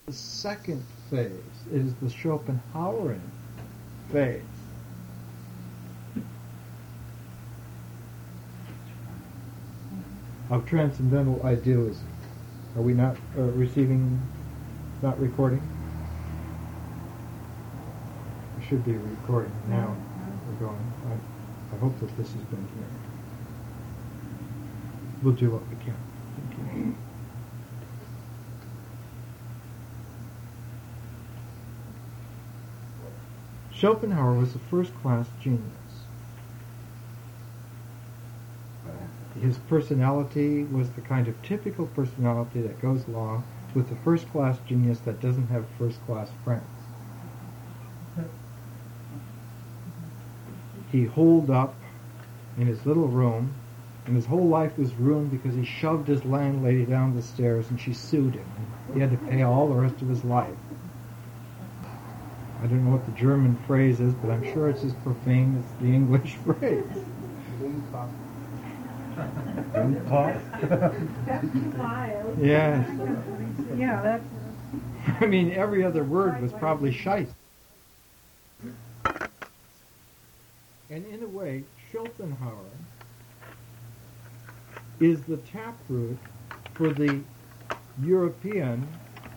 The second phase is the Schopenhauerian phase. Of transcendental idealism. Are we not not recording? We should be recording now. We're going. I hope that this has been here. We'll do what we can. Thank you. Schopenhauer was a first-class genius. His personality was the kind of typical personality that goes along with the first-class genius that doesn't have first-class friends. He holed up in his little room, and his whole life was ruined because he shoved his landlady down the stairs and she sued him. He had to pay all the rest of his life. I don't know what the German phrase is, but I'm sure it's as profane as the English phrase. Yes. Yeah, that's... I mean, every other word was probably shite. And in a way, Schopenhauer is the taproot for the European,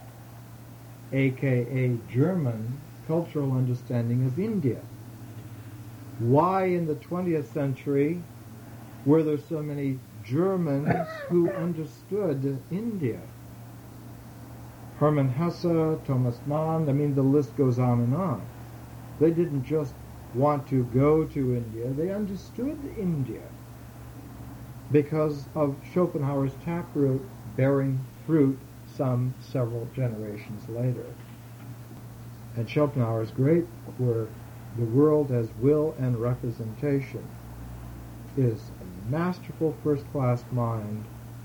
aka German, cultural understanding of India. Why in the 20th century were there so many Germans who understood India? Hermann Hesse, Thomas Mann, I mean the list goes on and on. They didn't just want to go to India, they understood India because of Schopenhauer's taproot bearing fruit some several generations later. And Schopenhauer's great work, The World as Will and Representation, is a masterful first-class mind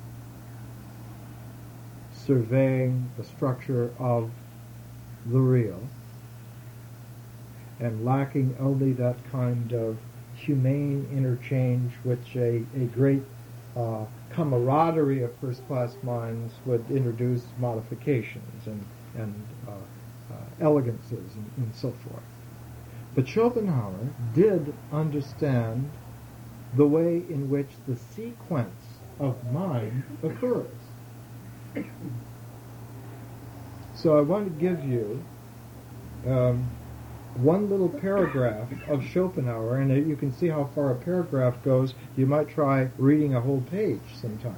surveying the structure of the real and lacking only that kind of humane interchange which a great camaraderie of first-class minds would introduce modifications and elegances and so forth. But Schopenhauer did understand the way in which the sequence of mind occurs. So I want to give you one little paragraph of Schopenhauer, and you can see how far a paragraph goes. You might try reading a whole page sometime.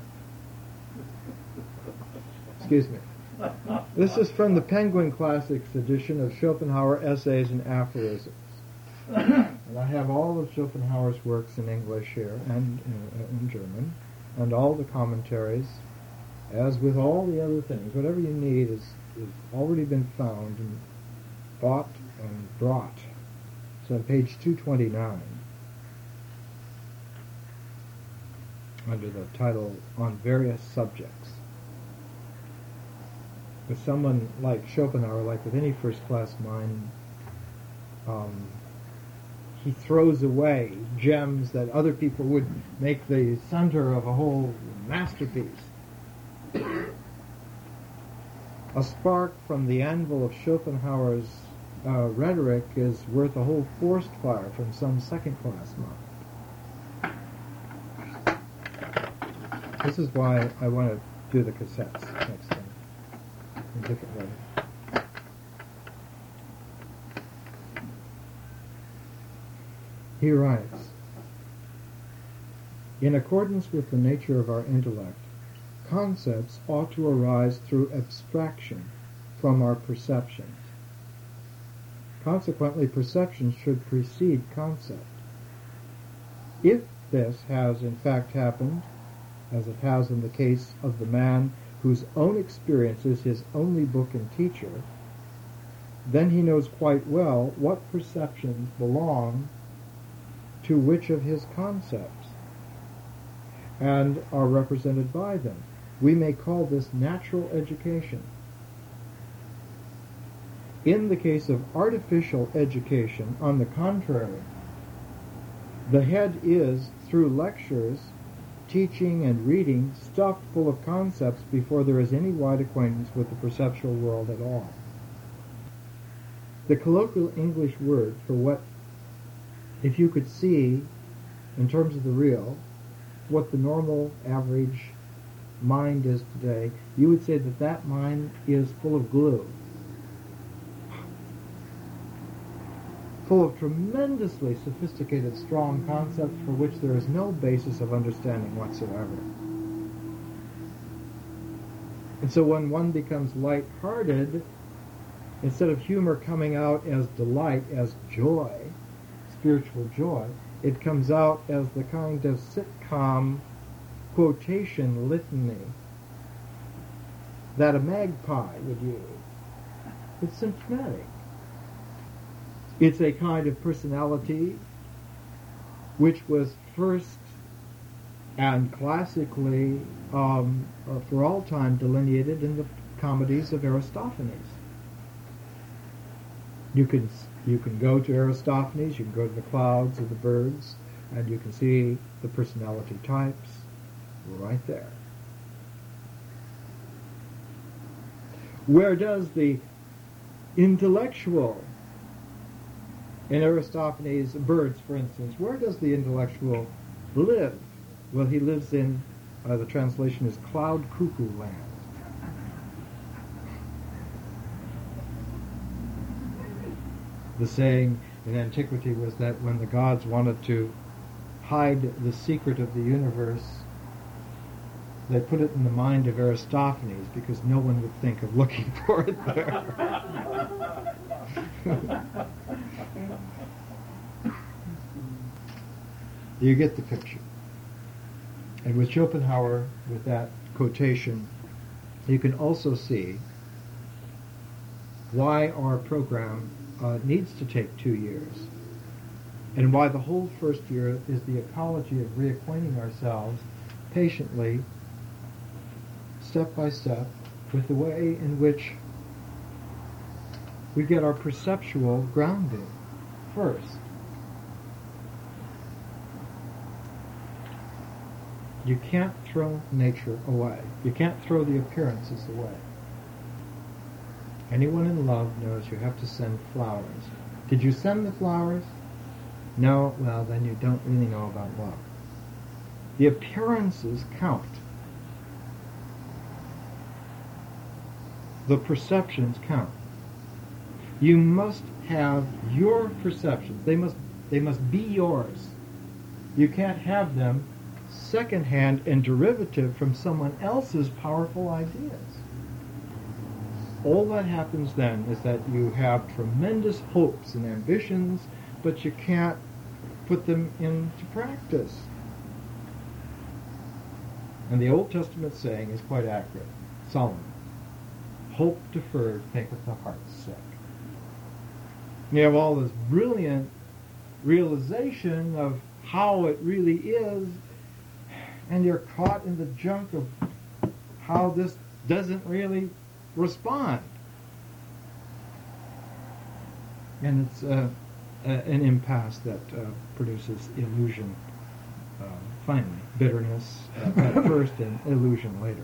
Excuse me. This is from the Penguin Classics edition of Schopenhauer Essays and Aphorisms. And I have all of Schopenhauer's works in English here and in German, and all the commentaries, as with all the other things. Whatever you need is already been found and bought and brought. So on page 229, under the title On Various Subjects. With someone like Schopenhauer, like with any first-class mind, he throws away gems that other people would make the center of a whole masterpiece. A spark from the anvil of Schopenhauer's rhetoric is worth a whole forest fire from some second-class mind. This is why I want to do the cassettes next time in a different way. He writes, in accordance with the nature of our intellect, concepts ought to arise through abstraction from our perceptions. Consequently, perception should precede concept. If this has in fact happened, as it has in the case of the man whose own experience is his only book and teacher, then he knows quite well what perceptions belong to which of his concepts, and are represented by them. We may call this natural education. In the case of artificial education, on the contrary, the head is, through lectures, teaching and reading stuffed full of concepts before there is any wide acquaintance with the perceptual world at all. The colloquial English word for what, if you could see, in terms of the real, what the normal average mind is today, you would say that that mind is full of glue. Full of tremendously sophisticated, strong concepts for which there is no basis of understanding whatsoever. And so when one becomes light-hearted, instead of humor coming out as delight, as joy, spiritual joy, it comes out as the kind of sitcom quotation litany that a magpie would use. It's symptomatic. It's a kind of personality which was first and classically for all time delineated in the comedies of Aristophanes. You can go to Aristophanes, you can go to the clouds or the birds, and you can see the personality types right there. Where does the intellectual, in Aristophanes' birds, for instance, where does the intellectual live? Well, he lives in, the translation is cloud cuckoo land. The saying in antiquity was that when the gods wanted to hide the secret of the universe, they put it in the mind of Aristophanes because no one would think of looking for it there. You get the picture. And with Schopenhauer, with that quotation, you can also see why our program needs to take 2 years, and why the whole first year is the ecology of reacquainting ourselves patiently, step by step, with the way in which we get our perceptual grounding first. You can't throw nature away. You can't throw the appearances away. Anyone in love knows you have to send flowers. Did you send the flowers? No? Well, then you don't really know about love. The appearances count. The perceptions count. You must have your perceptions. They must be yours. You can't have them secondhand and derivative from someone else's powerful ideas. All that happens then is that you have tremendous hopes and ambitions, but you can't put them into practice. And the Old Testament saying is quite accurate. Solomon, hope deferred maketh the heart sick. You have all this brilliant realization of how it really is, and you're caught in the junk of how this doesn't really respond. And it's an impasse that produces illusion finally. Bitterness at first and illusion later.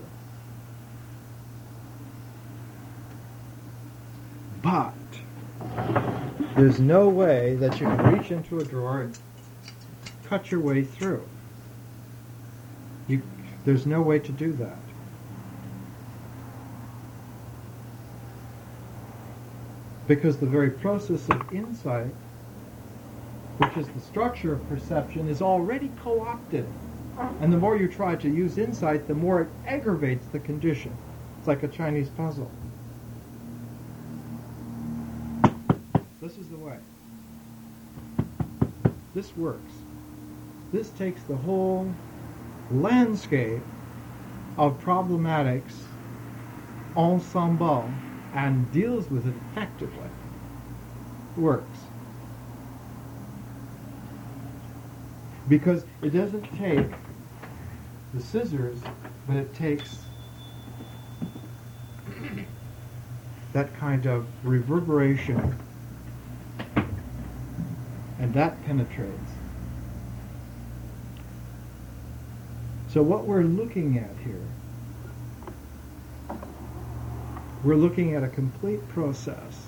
But there's no way that you can reach into a drawer and cut your way through. There's no way to do that. Because the very process of insight, which is the structure of perception, is already co-opted. And the more you try to use insight, the more it aggravates the condition. It's like a Chinese puzzle. This is the way. This works. This takes the whole landscape of problematics ensemble and deals with it effectively. It works. Because it doesn't take the scissors, but it takes that kind of reverberation, and that penetrates. So what we're looking at here, we're looking at a complete process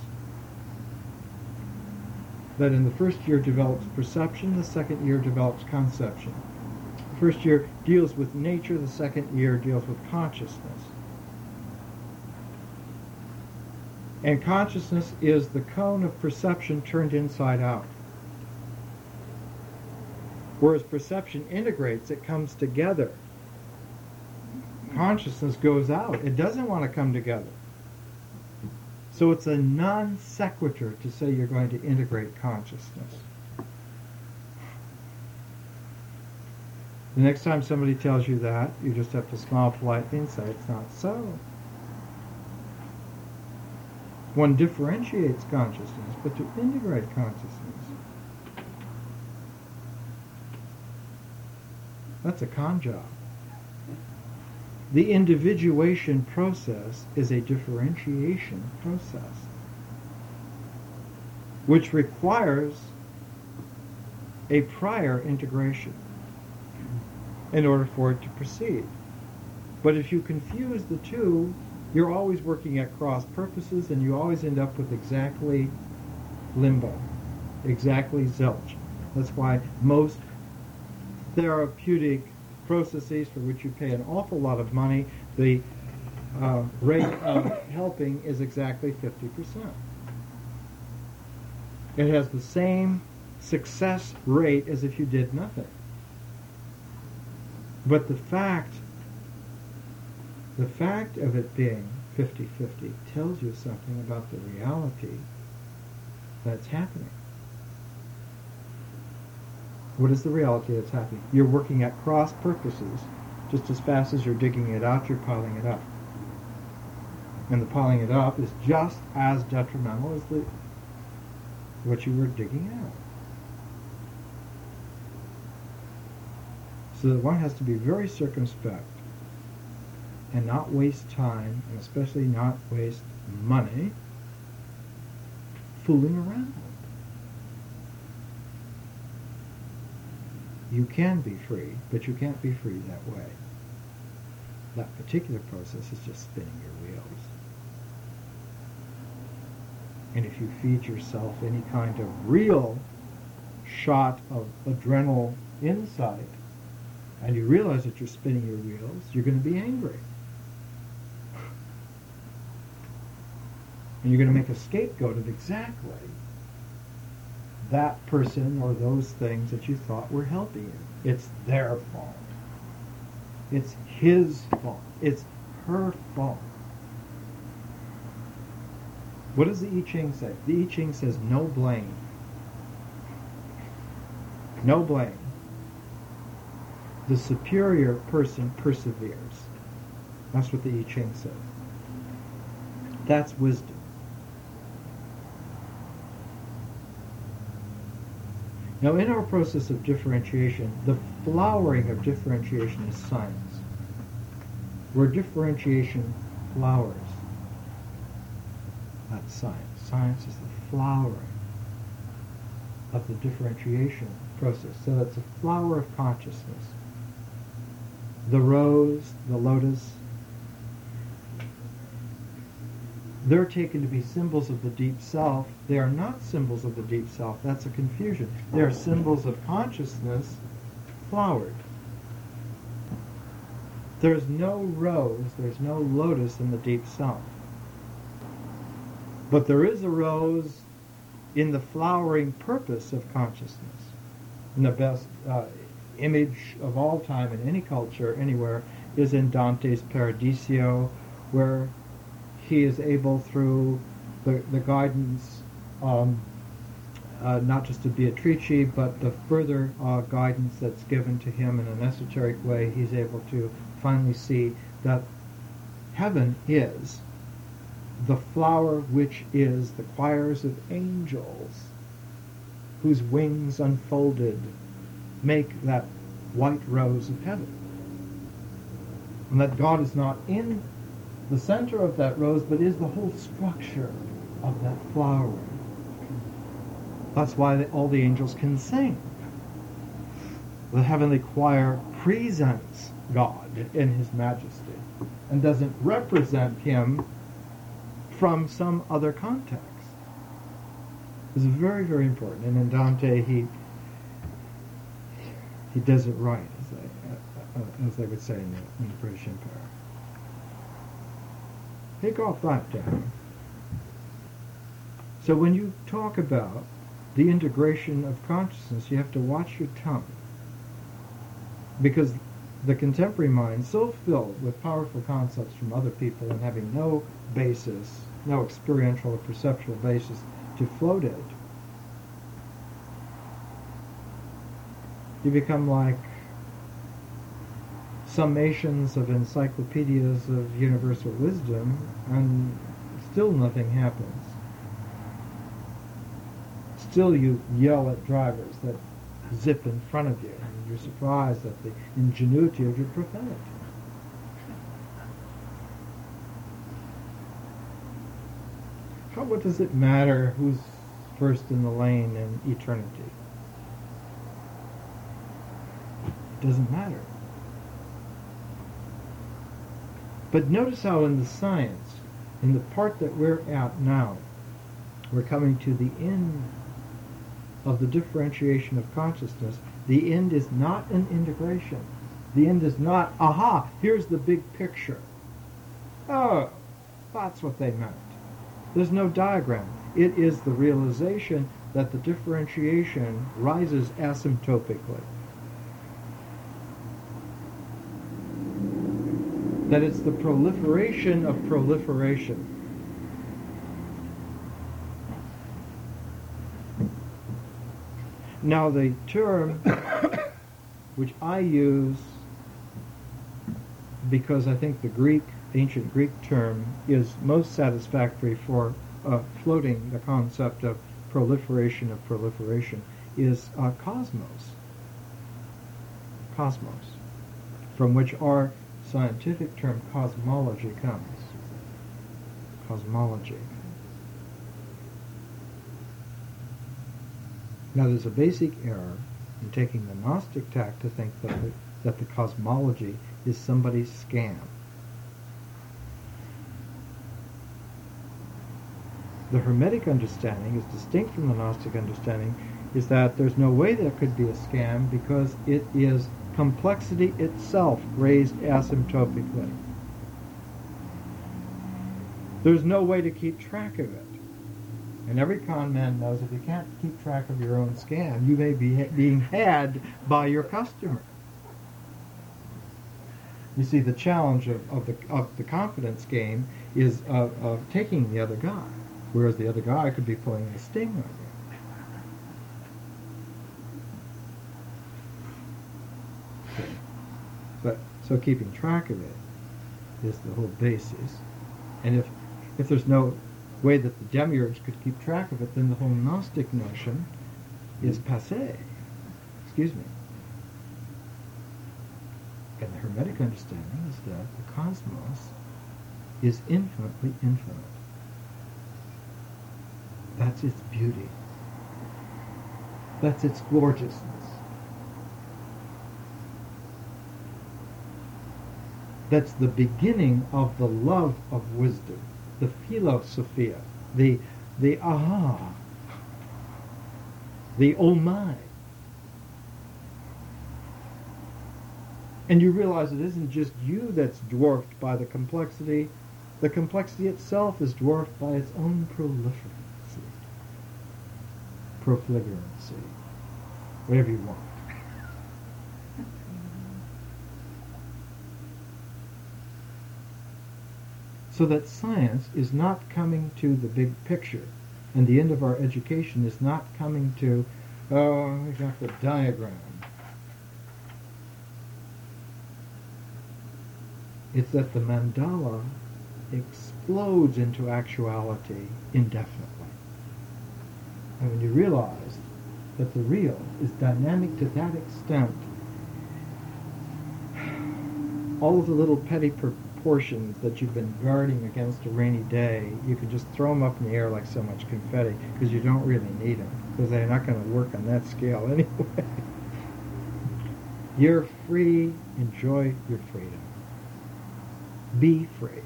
that in the first year develops perception, the second year develops conception. The first year deals with nature, the second year deals with consciousness. And consciousness is the cone of perception turned inside out. Whereas perception integrates, it comes together. Consciousness goes out. It doesn't want to come together. So it's a non sequitur to say you're going to integrate consciousness. The next time somebody tells you that, you just have to smile politely and say it's not so. One differentiates consciousness, but to integrate consciousness, that's a con job. The individuation process is a differentiation process, which requires a prior integration in order for it to proceed. But if you confuse the two, you're always working at cross purposes, and you always end up with exactly limbo, exactly zilch. That's why most therapeutic processes for which you pay an awful lot of money, the rate of helping is exactly 50%. It has the same success rate as if you did nothing. But the fact of it being 50-50 tells you something about the reality that's happening. What is the reality that's happening? You're working at cross purposes. Just as fast as you're digging it out, you're piling it up. And the piling it up is just as detrimental as what you were digging out. So that one has to be very circumspect and not waste time, and especially not waste money, fooling around. You can be free, but you can't be free that way. That particular process is just spinning your wheels. And if you feed yourself any kind of real shot of adrenal insight, and you realize that you're spinning your wheels, you're going to be angry. And you're going to make a scapegoat of exactly that person or those things that you thought were helping you. It's their fault. It's his fault. It's her fault. What does the I Ching say? The I Ching says no blame. No blame. The superior person perseveres. That's what the I Ching says. That's wisdom. Now, in our process of differentiation, the flowering of differentiation is science, where differentiation flowers. That's science. Science is the flowering of the differentiation process. So that's a flower of consciousness. The rose, the lotus, they're taken to be symbols of the deep self. They are not symbols of the deep self. That's a confusion. They are symbols of consciousness flowered. There's no rose, there's no lotus in the deep self. But there is a rose in the flowering purpose of consciousness. And the best image of all time in any culture, anywhere, is in Dante's Paradiso, where he is able, through the guidance, not just of Beatrice, but the further guidance that's given to him in an esoteric way, he's able to finally see that heaven is the flower which is the choirs of angels whose wings unfolded make that white rose of heaven. And that God is not in the center of that rose, but is the whole structure of that flowering. That's why all the angels can sing. The heavenly choir presents God in his majesty and doesn't represent him from some other context. This is very, very important. And in Dante, he does it right, as they would say in the British Empire. Take off that down. So when you talk about the integration of consciousness, you have to watch your tongue. Because the contemporary mind, so filled with powerful concepts from other people and having no basis, no experiential or perceptual basis to float it, you become like summations of encyclopedias of universal wisdom, and still nothing happens. Still you yell at drivers that zip in front of you, and you're surprised at the ingenuity of your profanity. What does it matter who's first in the lane in eternity? It doesn't matter. But notice how in the science, in the part that we're at now, we're coming to the end of the differentiation of consciousness. The end is not an integration. The end is not, aha, here's the big picture. Oh, that's what they meant. There's no diagram. It is the realization that the differentiation rises asymptotically. That it's the proliferation of proliferation. Now the term which I use, because I think the ancient Greek term is most satisfactory for floating the concept of proliferation, is cosmos. Cosmos, from which our scientific term cosmology comes. Cosmology. Now there's a basic error in taking the Gnostic tack to think that the cosmology is somebody's scam. The Hermetic understanding is distinct from the Gnostic understanding, is that there's no way there could be a scam because it is complexity itself raised asymptotically. There's no way to keep track of it. And every con man knows if you can't keep track of your own scam, you may be being had by your customer. You see, the challenge of the confidence game is of taking the other guy, whereas the other guy could be pulling a sting on you. So keeping track of it is the whole basis. And if there's no way that the demiurge could keep track of it, then the whole Gnostic notion is passé. Excuse me. And the Hermetic understanding is that the cosmos is infinitely infinite. That's its beauty. That's its gorgeousness. That's the beginning of the love of wisdom, the philosophia, the aha, the oh my. And you realize it isn't just you that's dwarfed by the complexity itself is dwarfed by its own profligerancy, whatever you want. So that science is not coming to the big picture, and the end of our education is not coming to, oh, we got the diagram. It's that the mandala explodes into actuality indefinitely. And when you realize that the real is dynamic to that extent, all of the little petty proportions that you've been guarding against a rainy day, you can just throw them up in the air like so much confetti, because you don't really need them, because they're not going to work on that scale anyway. You're free. Enjoy your freedom. Be free.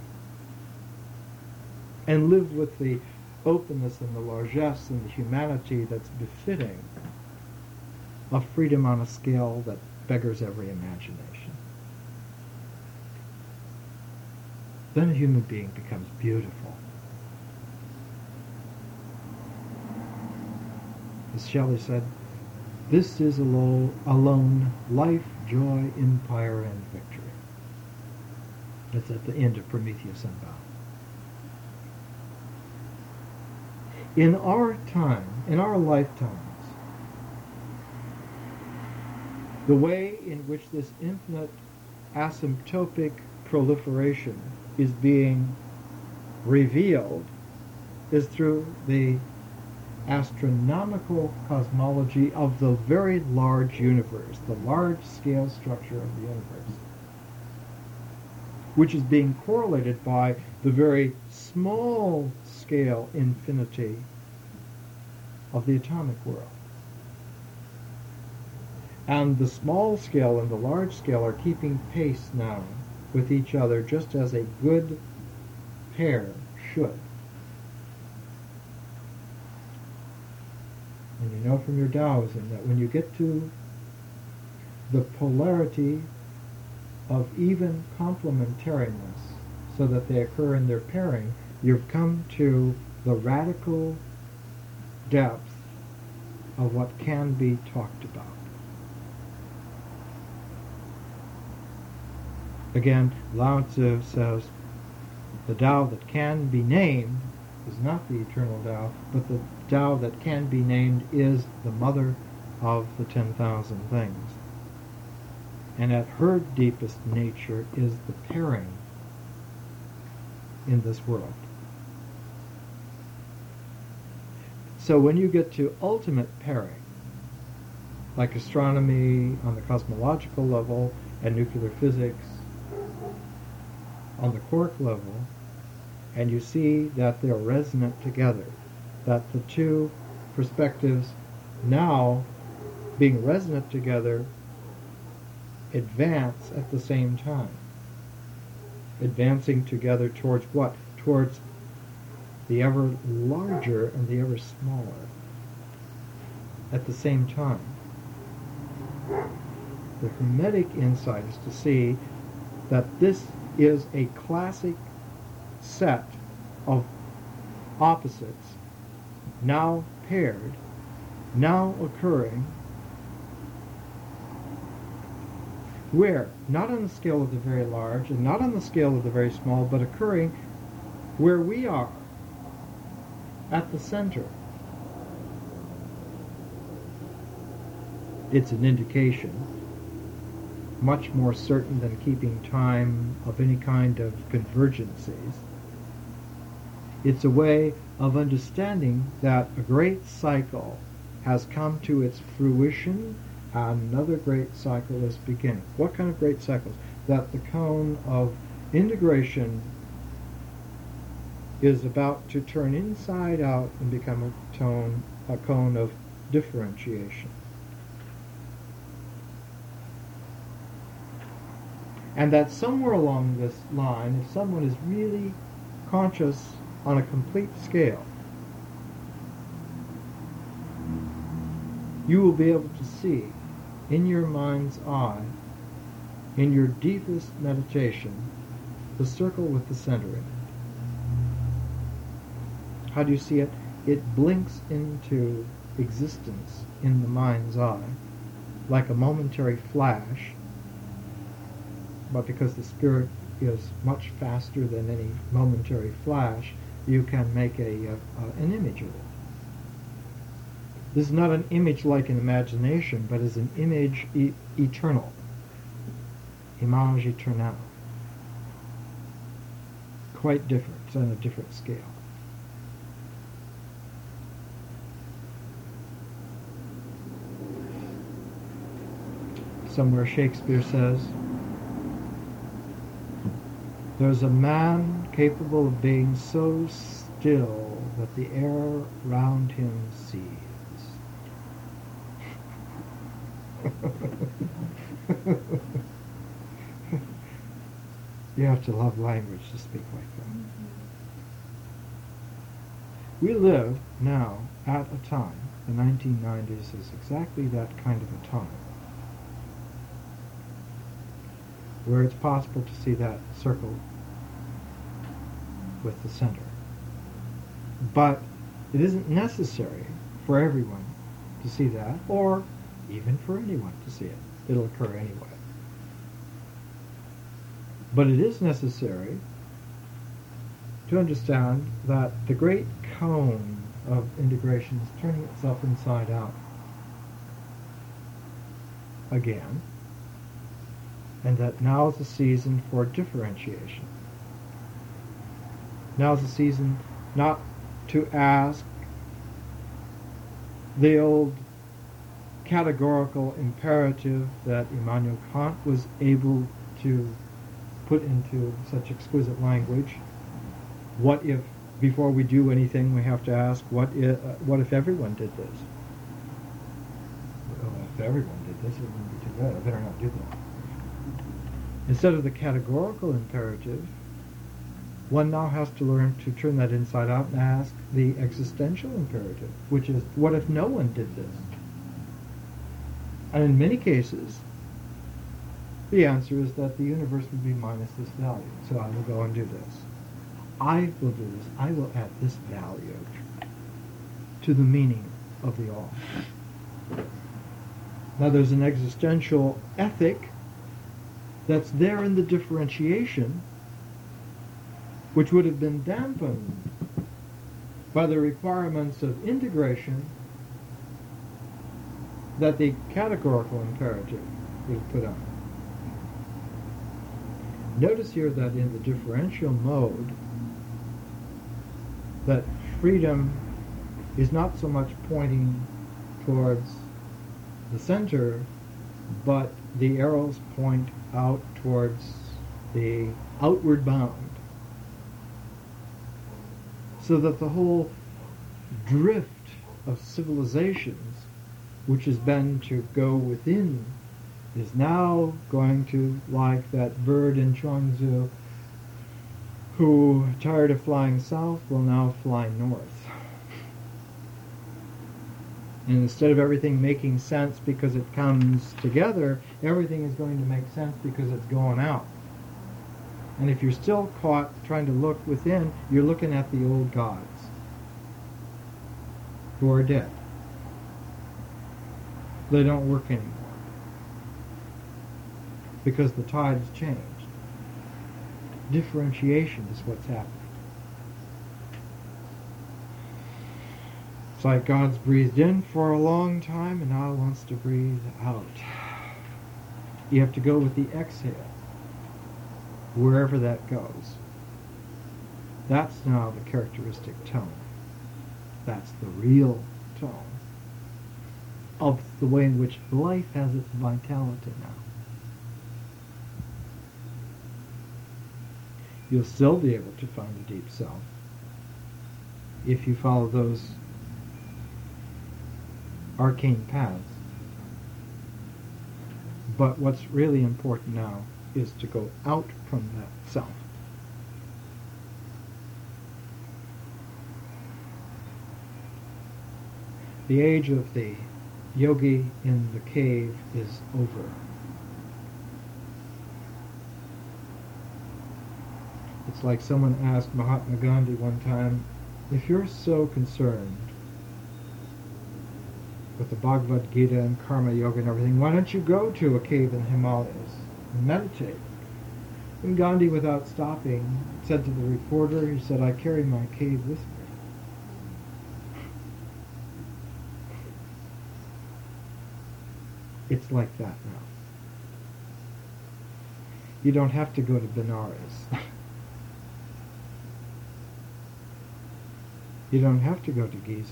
And live with the openness and the largesse and the humanity that's befitting of freedom on a scale that beggars every imagination. Then a human being becomes beautiful. As Shelley said, this is alone life, joy, empire, and victory. That's at the end of Prometheus Unbound. In our time, in our lifetimes, the way in which this infinite asymptotic proliferation is being revealed is through the astronomical cosmology of the very large universe, the large-scale structure of the universe, which is being correlated by the very small-scale infinity of the atomic world. And the small scale and the large scale are keeping pace now with each other, just as a good pair should. And you know from your Taoism that when you get to the polarity of even complementariness, so that they occur in their pairing, you've come to the radical depth of what can be talked about. Again, Lao Tzu says, the Tao that can be named is not the eternal Tao, but the Tao that can be named is the mother of the 10,000 things. And at her deepest nature is the pairing in this world. So when you get to ultimate pairing, like astronomy on the cosmological level and nuclear physics on the quark level, and you see that they're resonant together, that the two perspectives now being resonant together advance at the same time. Advancing together towards what? Towards the ever larger and the ever smaller at the same time. The Hermetic insight is to see that this is a classic set of opposites, now paired, now occurring, where, not on the scale of the very large and not on the scale of the very small, but occurring where we are, at the center. It's an indication, much more certain than keeping time of any kind of convergencies. It's a way of understanding that a great cycle has come to its fruition and another great cycle is beginning. What kind of great cycles? That the cone of integration is about to turn inside out and become a cone of differentiation. And that somewhere along this line, if someone is really conscious on a complete scale, you will be able to see in your mind's eye, in your deepest meditation, the circle with the center in it. How do you see it? It blinks into existence in the mind's eye, like a momentary flash, but because the spirit is much faster than any momentary flash, you can make an image of it. This is not an image like an imagination, but is an image eternal. Image éternelle. Quite different. It's on a different scale. Somewhere Shakespeare says, there's a man capable of being so still that the air round him seethes. You have to love language to speak like that. We live now at a time, the 1990s is exactly that kind of a time, where it's possible to see that circle with the center. But it isn't necessary for everyone to see that, or even for anyone to see it. It'll occur anyway. But it is necessary to understand that the great cone of integration is turning itself inside out again, and that now is the season for differentiation. Now is the season not to ask the old categorical imperative that Immanuel Kant was able to put into such exquisite language. What if, before we do anything, we have to ask, what if everyone did this? Well, if everyone did this, it wouldn't be too bad. I better not do that. Instead of the categorical imperative, one now has to learn to turn that inside out and ask the existential imperative, which is, what if no one did this? And in many cases, the answer is that the universe would be minus this value. So I will go and do this. I will do this. I will add this value to the meaning of the all. Now there's an existential ethic that's there in the differentiation, which would have been dampened by the requirements of integration that the categorical imperative would have put on. Notice here that in the differential mode, that freedom is not so much pointing towards the center, but the arrows point out towards the outward bound. So that the whole drift of civilizations, which has been to go within, is now going to, like that bird in Chuangzi, who, tired of flying south, will now fly north. And instead of everything making sense because it comes together, everything is going to make sense because it's going out. And if you're still caught trying to look within, you're looking at the old gods who are dead. They don't work anymore because the tide has changed. Differentiation is what's happening. It's like God's breathed in for a long time and now wants to breathe out. You have to go with the exhale, wherever that goes. That's now the characteristic tone. That's the real tone of the way in which life has its vitality now. You'll still be able to find a deep self if you follow those arcane paths. But what's really important now is to go out from that self. The age of the yogi in the cave is over. It's like someone asked Mahatma Gandhi one time, if you're so concerned with the Bhagavad Gita and Karma Yoga and everything, why don't you go to a cave in the Himalayas and meditate? And Gandhi, without stopping, said to the reporter, he said, I carry my cave with me. It's like that now. You don't have to go to Benares. You don't have to go to Giza.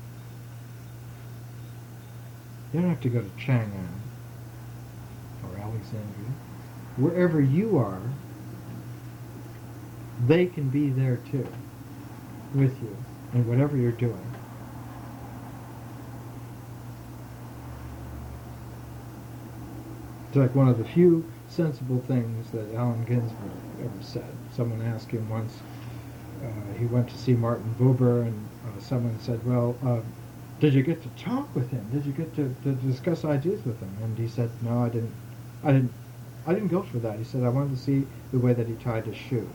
You don't have to go to Chang'an or Alexandria. Wherever you are, they can be there too, with you, in whatever you're doing. It's like one of the few sensible things that Allen Ginsberg ever said. Someone asked him once, he went to see Martin Buber, and someone said, well, did you get to talk with him? Did you get to discuss ideas with him? And he said, no, I didn't go for that. He said, I wanted to see the way that he tied his shoes.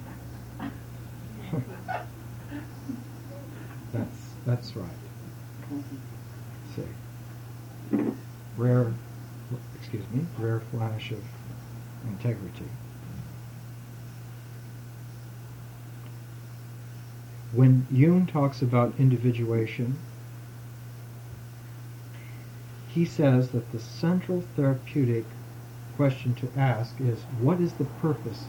That's right. See, rare flash of integrity. When Jung talks about individuation, he says that the central therapeutic question to ask is, what is the purpose?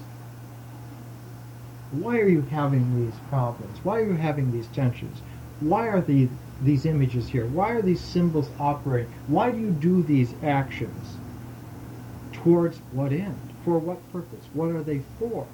Why are you having these problems? Why are you having these tensions? Why are these images here? Why are these symbols operating? Why do you do these actions? Towards what end? For what purpose? What are they for?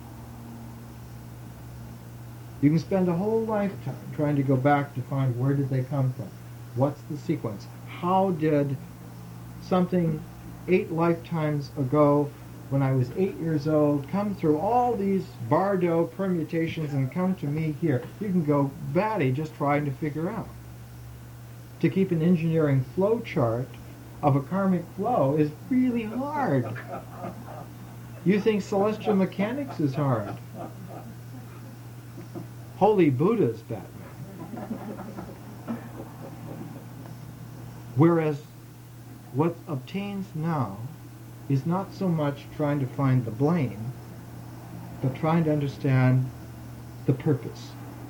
You can spend a whole lifetime trying to go back to find where did they come from? What's the sequence? How did something 8 lifetimes ago, when I was 8 years old, come through all these Bardo permutations and come to me here? You can go batty just trying to figure out. To keep an engineering flow chart of a karmic flow is really hard. You think celestial mechanics is hard. Holy Buddha's Batman. Whereas what obtains now is not so much trying to find the blame, but trying to understand the purpose.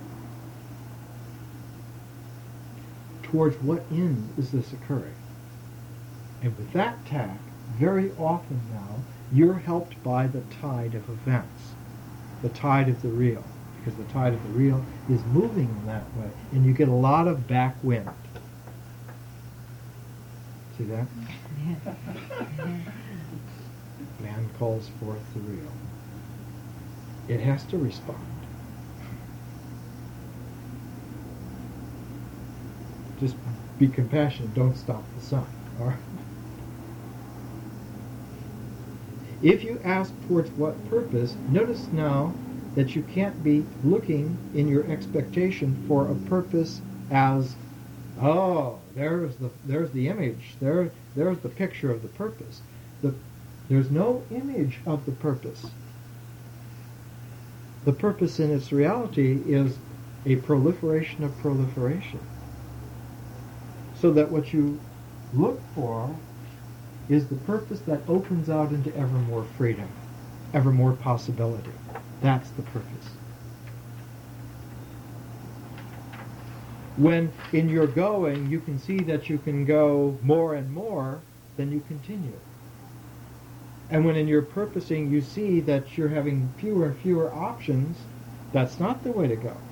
Towards what end is this occurring? And with that tack, very often now, you're helped by the tide of events, the tide of the real, because the tide of the real is moving in that way, and you get a lot of backwind. See that? Man calls forth the real. It has to respond. Just be compassionate, don't stop the sun. All right? If you ask towards what purpose, notice now that you can't be looking in your expectation for a purpose as, oh, there's the image, there's the picture of the purpose. There's no image of the purpose. The purpose in its reality is a proliferation of proliferation. So that what you look for is the purpose that opens out into ever more freedom, ever more possibility. That's the purpose. When in your going you can see that you can go more and more, then you continue. And when in your purposing you see that you're having fewer and fewer options, that's not the way to go.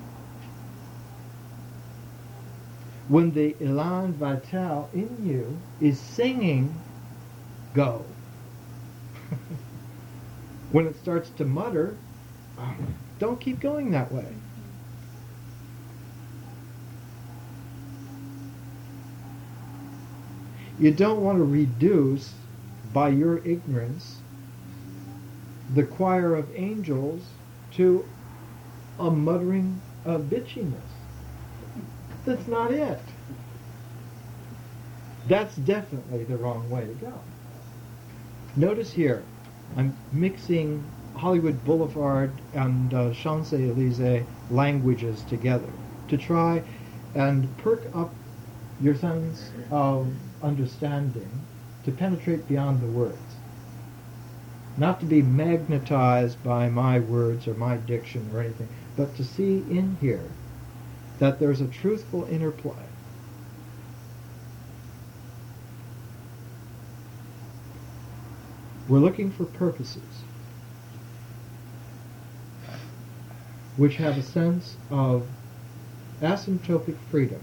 When the élan vital in you is singing, go. When it starts to mutter, don't keep going that way. You don't want to reduce, by your ignorance, the choir of angels to a muttering of bitchiness. That's not it. That's definitely the wrong way to go. Notice here, I'm mixing Hollywood Boulevard and Champs-Élysées languages together to try and perk up your sense of understanding, to penetrate beyond the words. Not to be magnetized by my words or my diction or anything, but to see in here that there's a truthful interplay. We're looking for purposes which have a sense of asymptotic freedom.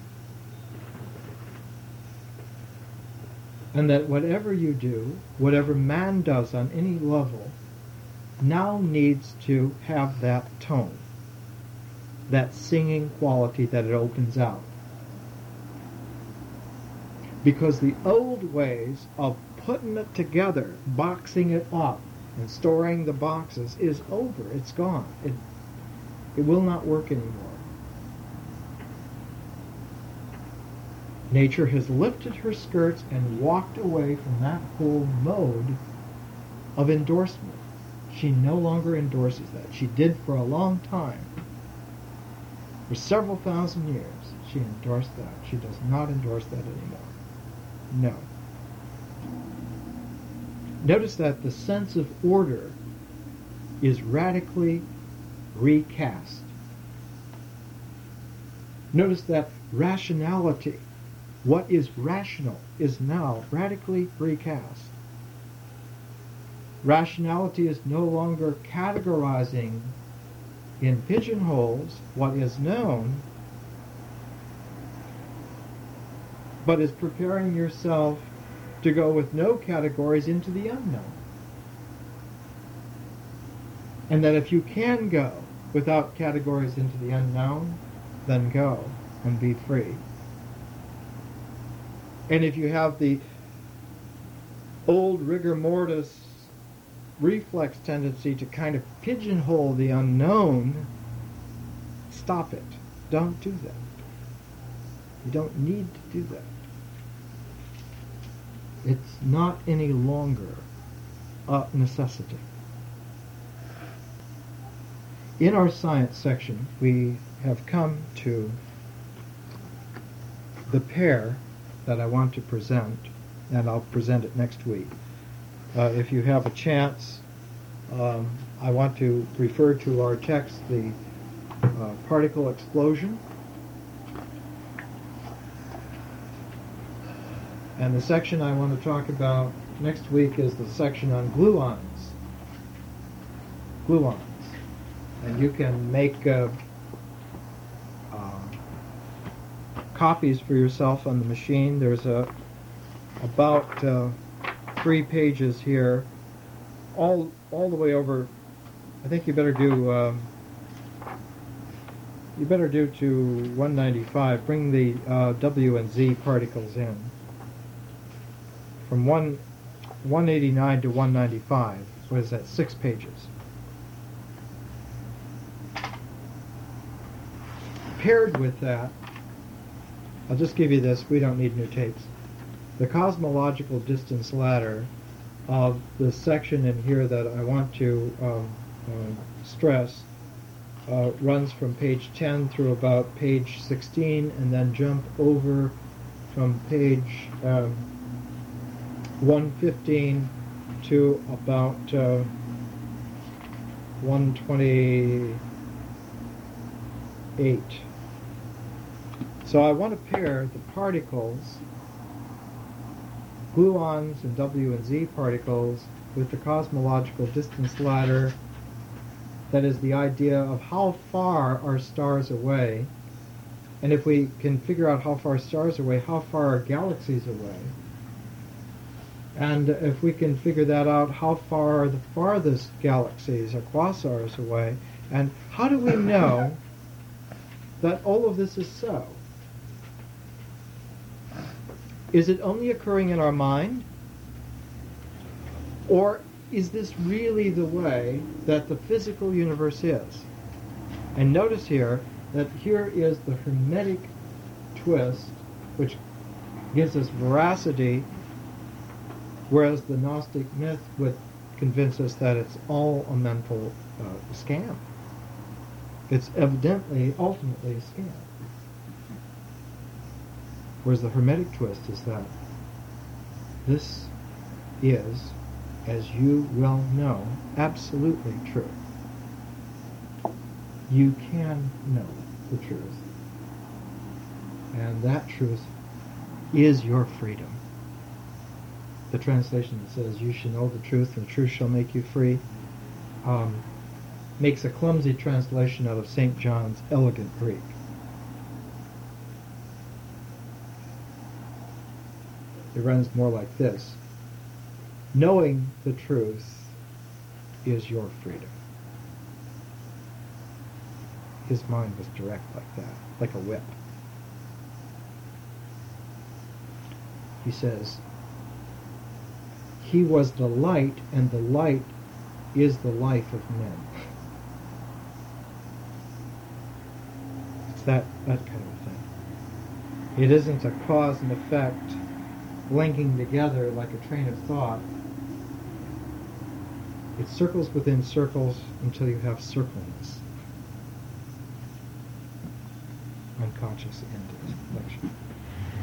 And that whatever you do, whatever man does on any level, now needs to have that tone, that singing quality that it opens out. Because the old ways of putting it together, boxing it up, and storing the boxes is over. It's gone. It will not work anymore. Nature has lifted her skirts and walked away from that whole mode of endorsement. She no longer endorses that. She did for a long time. For several thousand years, she endorsed that. She does not endorse that anymore. No. Notice that the sense of order is radically recast. Notice that rationality, what is rational, is now radically recast. Rationality is no longer categorizing in pigeonholes what is known, but is preparing yourself to go with no categories into the unknown. And that if you can go without categories into the unknown, then go and be free. And if you have the old rigor mortis reflex tendency to kind of pigeonhole the unknown, stop it. Don't do that. You don't need to do that. It's not any longer a necessity. In our science section, we have come to the pair that I want to present, and I'll present it next week. If you have a chance, I want to refer to our text, the particle explosion. And the section I want to talk about next week is the section on gluons. Gluons. And you can make copies for yourself on the machine. There's about 3 pages here, all the way over. I think you better do to 195. Bring the W and Z particles in from 189 to 195. What is that? 6 pages. Paired with that, I'll just give you this. We don't need new tapes. The cosmological distance ladder of the section in here that I want to stress runs from page 10 through about page 16, and then jump over from page 115 to about 128. So I want to pair the particles, gluons and W and Z particles, with the cosmological distance ladder. That is the idea of how far are stars away, and if we can figure out how far stars are away, how far are galaxies away. And if we can figure that out, how far are the farthest galaxies or quasars away, and how do we know that all of this is so? Is it only occurring in our mind? Or is this really the way that the physical universe is? And notice here that here is the Hermetic twist, which gives us veracity, whereas the Gnostic myth would convince us that it's all a mental scam. It's evidently, ultimately, a scam. Whereas the Hermetic twist is that this is, as you well know, absolutely true. You can know the truth. And that truth is your freedom. The translation that says, you shall know the truth and the truth shall make you free, makes a clumsy translation out of St. John's elegant Greek. It runs more like this. Knowing the truth is your freedom. His mind was direct like that, like a whip. He says, he was the light, and the light is the life of men. It's that kind of thing. It isn't a cause and effect linking together like a train of thought. It circles within circles until you have circleness. Unconscious end of this lecture.